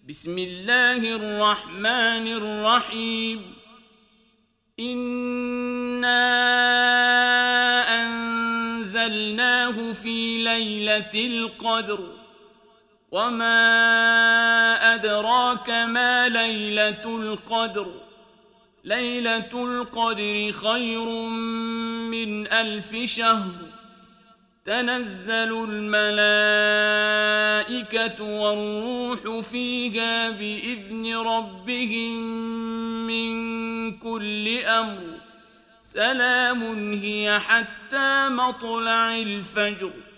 بسم الله الرحمن الرحيم إنا أنزلناه في ليلة القدر وما أدراك ما ليلة القدر ليلة القدر خير من 1000 شهر تنزل الملائكة والروح فيها بإذن ربهم من كل أمر سلام هي حتى مطلع الفجر.